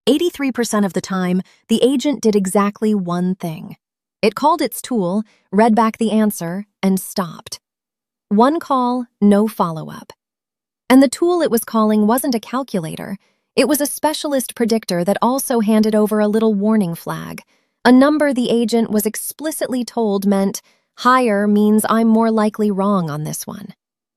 83% of the time, the agent did exactly one thing. It called its tool, read back the answer, and stopped. One call, no follow-up. And the tool it was calling wasn't a calculator. It was a specialist predictor that also handed over a little warning flag, a number the agent was explicitly told meant, higher means I'm more likely wrong on this one.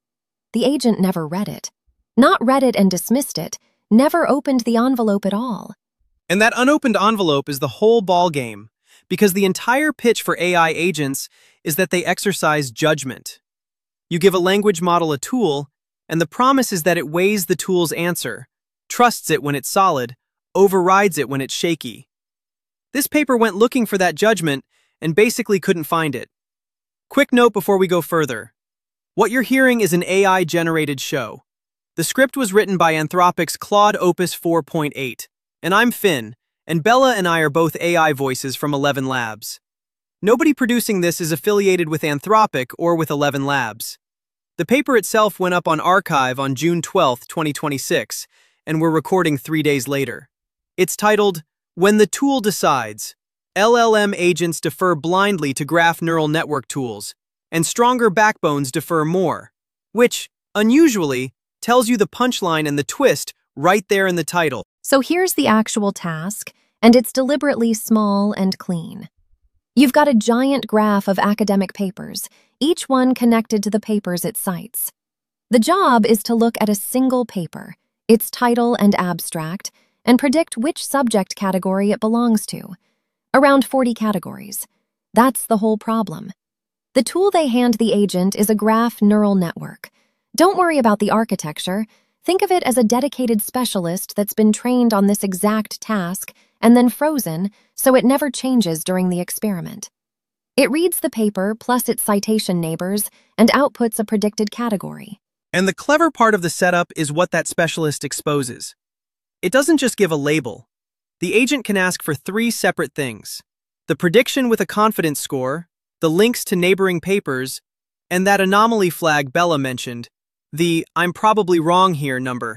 The agent never read it. Not read it and dismissed it, never opened the envelope at all. And that unopened envelope is the whole ball game, because the entire pitch for AI agents is that they exercise judgment. You give a language model a tool, and the promise is that it weighs the tool's answer, trusts it when it's solid, overrides it when it's shaky. This paper went looking for that judgment and basically couldn't find it. Quick note before we go further. What you're hearing is an AI-generated show. The script was written by Anthropic's Claude Opus 4.8, and I'm Finn, and Bella and I are both AI voices from 11 Labs. Nobody producing this is affiliated with Anthropic or with 11 Labs. The paper itself went up on arXiv on June 12, 2026, and we're recording 3 days later. It's titled, When the Tool Decides, LLM Agents Defer Blindly to Graph Neural Network Tools, and Stronger Backbones Defer More, which, unusually, tells you the punchline and the twist right there in the title. So here's the actual task, and it's deliberately small and clean. You've got a giant graph of academic papers, each one connected to the papers it cites. The job is to look at a single paper, its title and abstract, and predict which subject category it belongs to. Around 40 categories. That's the whole problem. The tool they hand the agent is a graph neural network. Don't worry about the architecture. Think of it as a dedicated specialist that's been trained on this exact task and then frozen so it never changes during the experiment. It reads the paper plus its citation neighbors and outputs a predicted category. And the clever part of the setup is what that specialist exposes. It doesn't just give a label. The agent can ask for 3 separate things: the prediction with a confidence score, the links to neighboring papers, and that anomaly flag Bella mentioned, the "I'm probably wrong here" number.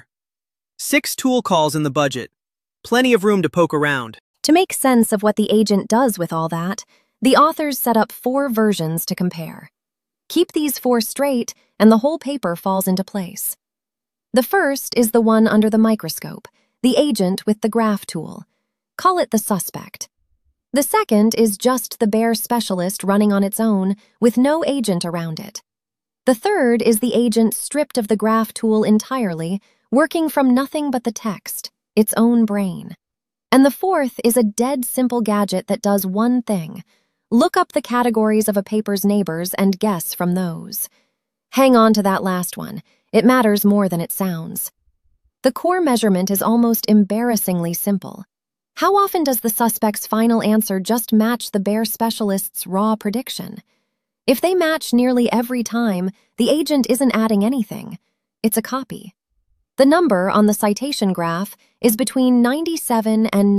6 tool calls in the budget. Plenty of room to poke around. To make sense of what the agent does with all that, the authors set up 4 versions to compare. Keep these 4 straight, and the whole paper falls into place. The first is the one under the microscope, the agent with the graph tool. Call it the suspect. The second is just the bare specialist running on its own, with no agent around it. The third is the agent stripped of the graph tool entirely, working from nothing but the text, its own brain. And the fourth is a dead simple gadget that does one thing: look up the categories of a paper's neighbors and guess from those. Hang on to that last one. It matters more than it sounds. The core measurement is almost embarrassingly simple. How often does the suspect's final answer just match the bare specialist's raw prediction? If they match nearly every time, the agent isn't adding anything. It's a copy. The number on the citation graph is between 97 and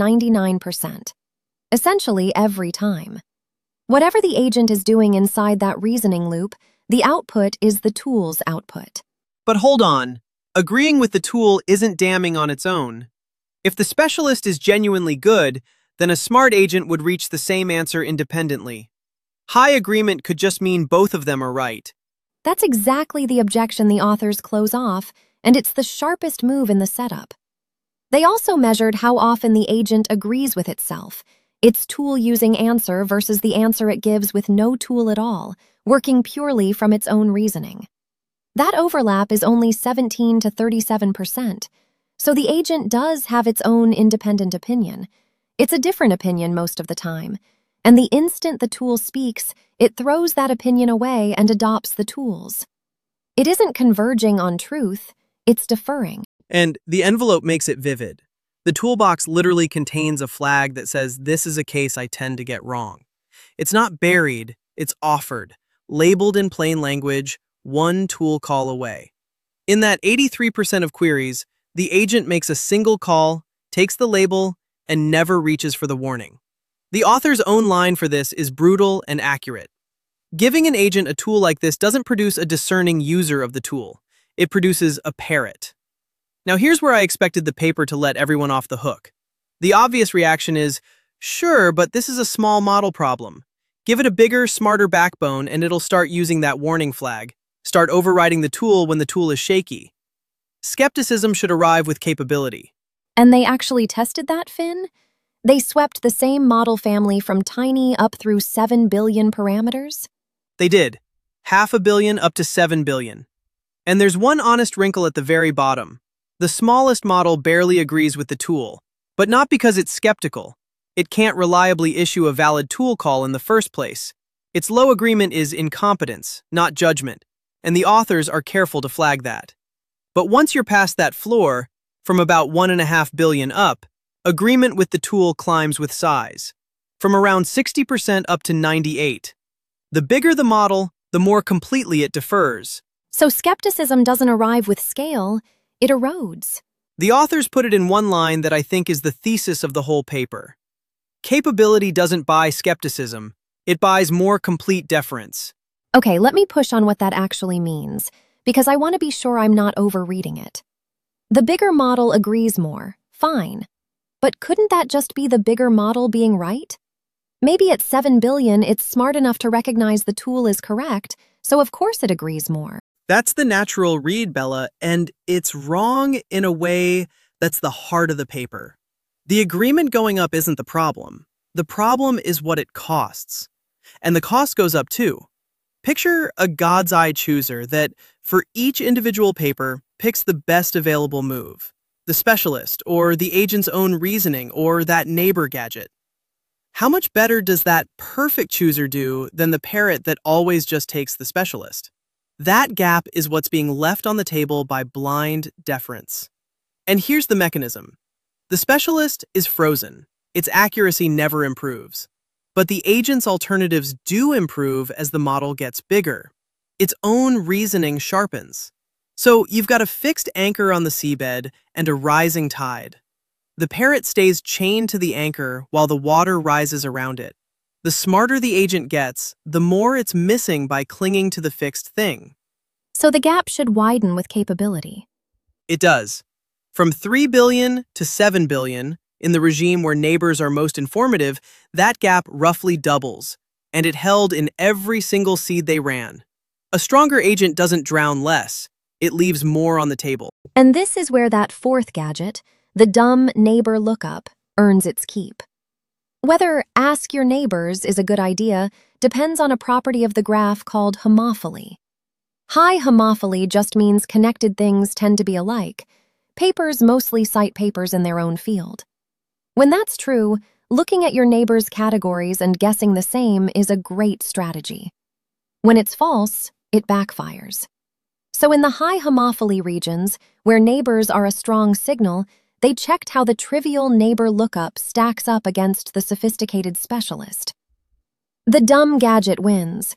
99%. Essentially every time. Whatever the agent is doing inside that reasoning loop, the output is the tool's output. But hold on. Agreeing with the tool isn't damning on its own. If the specialist is genuinely good, then a smart agent would reach the same answer independently. High agreement could just mean both of them are right. That's exactly the objection the authors close off, and it's the sharpest move in the setup. They also measured how often the agent agrees with itself, its tool-using answer versus the answer it gives with no tool at all, working purely from its own reasoning. That overlap is only 17 to 37%, so the agent does have its own independent opinion. It's a different opinion most of the time, and the instant the tool speaks, it throws that opinion away and adopts the tool's. It isn't converging on truth, it's deferring. And the envelope makes it vivid. The toolbox literally contains a flag that says, "This is a case I tend to get wrong." It's not buried, it's offered, labeled in plain language, one tool call away. In that 83% of queries, the agent makes a single call, takes the label, and never reaches for the warning. The author's own line for this is brutal and accurate. Giving an agent a tool like this doesn't produce a discerning user of the tool. It produces a parrot. Now here's where I expected the paper to let everyone off the hook. The obvious reaction is, sure, but this is a small model problem. Give it a bigger, smarter backbone and it'll start using that warning flag. Start overriding the tool when the tool is shaky. Skepticism should arrive with capability. And they actually tested that, Finn? They swept the same model family from tiny up through 7 billion parameters? They did. 500 million up to 7 billion. And there's one honest wrinkle at the very bottom. The smallest model barely agrees with the tool, but not because it's skeptical. It can't reliably issue a valid tool call in the first place. Its low agreement is incompetence, not judgment, and the authors are careful to flag that. But once you're past that floor, from about 1.5 billion up, agreement with the tool climbs with size, from around 60% up to 98%. The bigger the model, the more completely it differs. So skepticism doesn't arrive with scale, it erodes. The authors put it in one line that I think is the thesis of the whole paper. Capability doesn't buy skepticism, it buys more complete deference. Okay, let me push on what that actually means, because I want to be sure I'm not overreading it. The bigger model agrees more, fine. But couldn't that just be the bigger model being right? Maybe at 7 billion, it's smart enough to recognize the tool is correct, so of course it agrees more. That's the natural read, Bella, and it's wrong in a way that's the heart of the paper. The agreement going up isn't the problem. The problem is what it costs. And the cost goes up too. Picture a God's eye chooser that, for each individual paper, picks the best available move. The specialist, or the agent's own reasoning, or that neighbor gadget. How much better does that perfect chooser do than the parrot that always just takes the specialist? That gap is what's being left on the table by blind deference. And here's the mechanism. The specialist is frozen. Its accuracy never improves. But the agent's alternatives do improve as the model gets bigger. Its own reasoning sharpens. So you've got a fixed anchor on the seabed and a rising tide. The parrot stays chained to the anchor while the water rises around it. The smarter the agent gets, the more it's missing by clinging to the fixed thing. So the gap should widen with capability. It does. From 3 billion to 7 billion, in the regime where neighbors are most informative, that gap roughly doubles, and it held in every single seed they ran. A stronger agent doesn't drown less. It leaves more on the table. And this is where that fourth gadget, the dumb neighbor lookup, earns its keep. Whether ask your neighbors is a good idea depends on a property of the graph called homophily. High homophily just means connected things tend to be alike. Papers mostly cite papers in their own field. When that's true, looking at your neighbor's categories and guessing the same is a great strategy. When it's false, it backfires. So in the high homophily regions, where neighbors are a strong signal, they checked how the trivial neighbor lookup stacks up against the sophisticated specialist. The dumb gadget wins,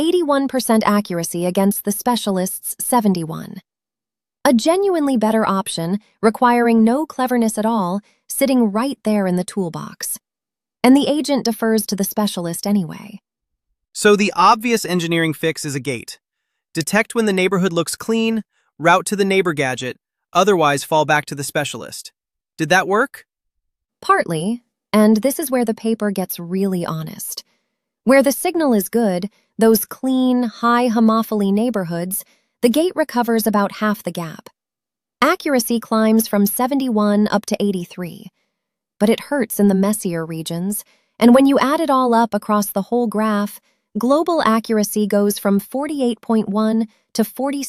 81% accuracy against the specialist's 71%. A genuinely better option, requiring no cleverness at all, sitting right there in the toolbox. And the agent defers to the specialist anyway. So the obvious engineering fix is a gate. Detect when the neighborhood looks clean, route to the neighbor gadget, otherwise fall back to the specialist. Did that work? Partly, and this is where the paper gets really honest. Where the signal is good, those clean, high homophily neighborhoods, the gate recovers about half the gap. Accuracy climbs from 71 up to 83. But it hurts in the messier regions, and when you add it all up across the whole graph, global accuracy goes from 48.1 to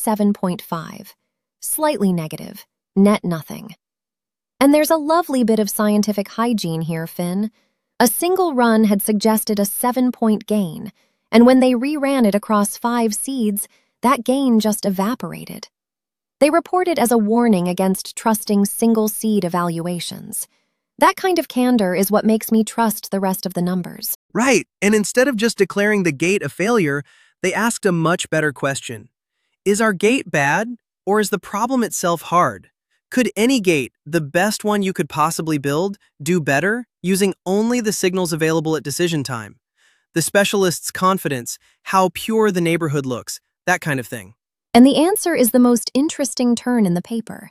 47.5. Slightly negative, net nothing. And there's a lovely bit of scientific hygiene here, Finn. A single run had suggested a 7-point gain, and when they reran it across 5 seeds, that gain just evaporated. They report it as a warning against trusting single-seed evaluations. That kind of candor is what makes me trust the rest of the numbers. Right, and instead of just declaring the gate a failure, they asked a much better question. Is our gate bad, or is the problem itself hard? Could any gate, the best one you could possibly build, do better, using only the signals available at decision time? The specialist's confidence, how pure the neighborhood looks, that kind of thing. And the answer is the most interesting turn in the paper.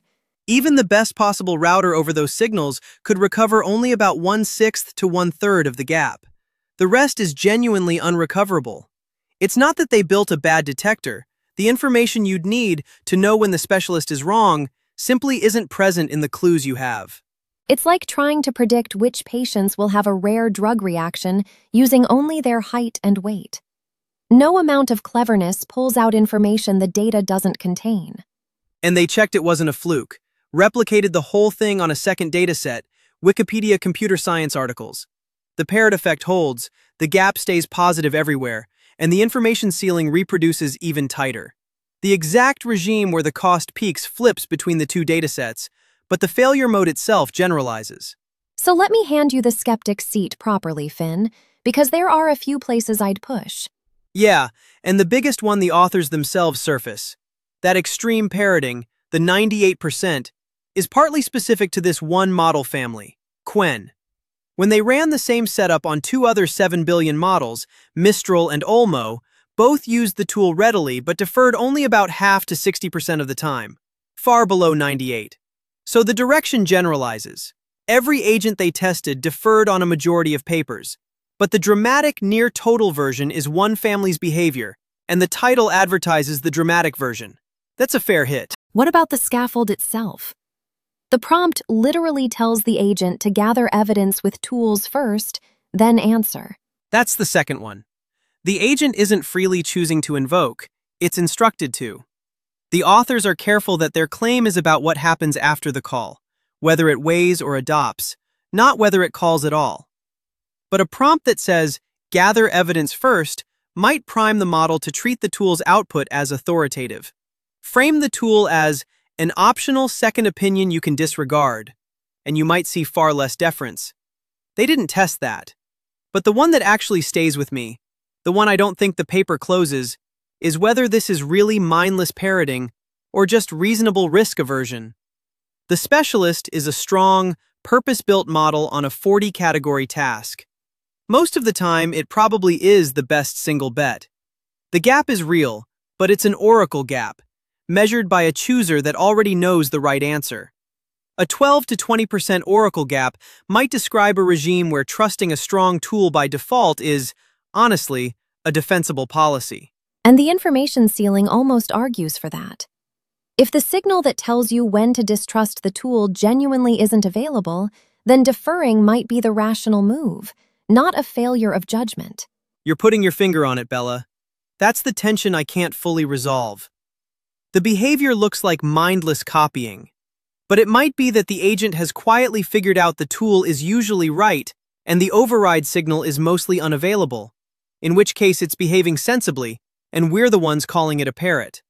Even the best possible router over those signals could recover only about 1/6 to 1/3 of the gap. The rest is genuinely unrecoverable. It's not that they built a bad detector. The information you'd need to know when the specialist is wrong simply isn't present in the clues you have. It's like trying to predict which patients will have a rare drug reaction using only their height and weight. No amount of cleverness pulls out information the data doesn't contain. And they checked it wasn't a fluke, replicated the whole thing on a second dataset, Wikipedia computer science articles. The parrot effect holds, the gap stays positive everywhere, and the information ceiling reproduces even tighter. The exact regime where the cost peaks flips between the two datasets, but the failure mode itself generalizes. So let me hand you the skeptic's seat properly, Finn, because there are a few places I'd push. Yeah, and the biggest one the authors themselves surface. That extreme parroting, the 98%, is partly specific to this one model family, Qwen. When they ran the same setup on two other 7 billion models, Mistral and Olmo, both used the tool readily but deferred only about half to 60% of the time, far below 98. So the direction generalizes. Every agent they tested deferred on a majority of papers, but the dramatic near-total version is one family's behavior, and the title advertises the dramatic version. That's a fair hit. What about the scaffold itself? The prompt literally tells the agent to gather evidence with tools first, then answer. That's the second one. The agent isn't freely choosing to invoke, it's instructed to. The authors are careful that their claim is about what happens after the call, whether it weighs or adopts, not whether it calls at all. But a prompt that says, gather evidence first, might prime the model to treat the tool's output as authoritative. Frame the tool as an optional second opinion you can disregard, and you might see far less deference. They didn't test that. But the one that actually stays with me, the one I don't think the paper closes, is whether this is really mindless parroting or just reasonable risk aversion. The specialist is a strong, purpose-built model on a 40-category task. Most of the time, it probably is the best single bet. The gap is real, but it's an oracle gap, measured by a chooser that already knows the right answer. A 12 to 20% oracle gap might describe a regime where trusting a strong tool by default is, honestly, a defensible policy. And the information ceiling almost argues for that. If the signal that tells you when to distrust the tool genuinely isn't available, then deferring might be the rational move, not a failure of judgment. You're putting your finger on it, Bella. That's the tension I can't fully resolve. The behavior looks like mindless copying, but it might be that the agent has quietly figured out the tool is usually right and the override signal is mostly unavailable, in which case it's behaving sensibly, and we're the ones calling it a parrot.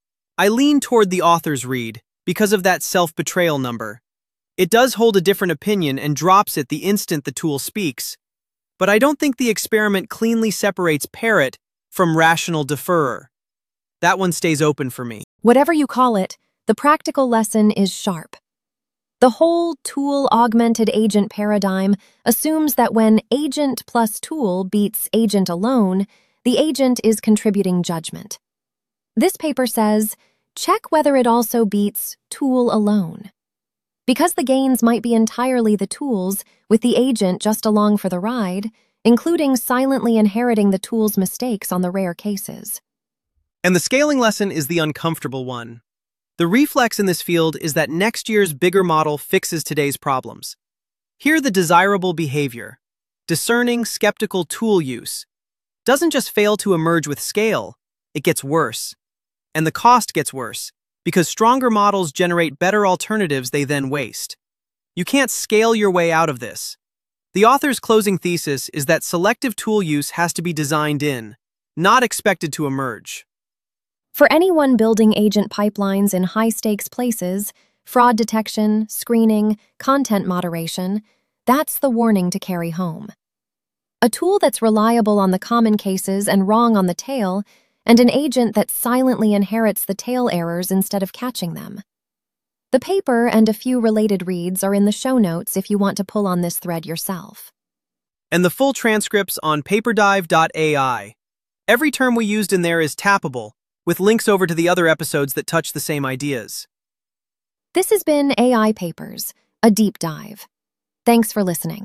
I lean toward the author's read because of that self-betrayal number. It does hold a different opinion and drops it the instant the tool speaks, but I don't think the experiment cleanly separates parrot from rational deferrer. That one stays open for me. Whatever you call it, the practical lesson is sharp. The whole tool-augmented agent paradigm assumes that when agent plus tool beats agent alone, the agent is contributing judgment. This paper says, check whether it also beats tool alone. Because the gains might be entirely the tool's, with the agent just along for the ride, including silently inheriting the tool's mistakes on the rare cases. And the scaling lesson is the uncomfortable one. The reflex in this field is that next year's bigger model fixes today's problems. Here the desirable behavior, discerning, skeptical tool use, doesn't just fail to emerge with scale, it gets worse. And the cost gets worse, because stronger models generate better alternatives they then waste. You can't scale your way out of this. The author's closing thesis is that selective tool use has to be designed in, not expected to emerge. For anyone building agent pipelines in high-stakes places, fraud detection, screening, content moderation, that's the warning to carry home. A tool that's reliable on the common cases and wrong on the tail, and an agent that silently inherits the tail errors instead of catching them. The paper and a few related reads are in the show notes if you want to pull on this thread yourself. And the full transcripts on paperdive.ai. Every term we used in there is tappable, with links over to the other episodes that touch the same ideas. This has been AI Papers, a deep dive. Thanks for listening.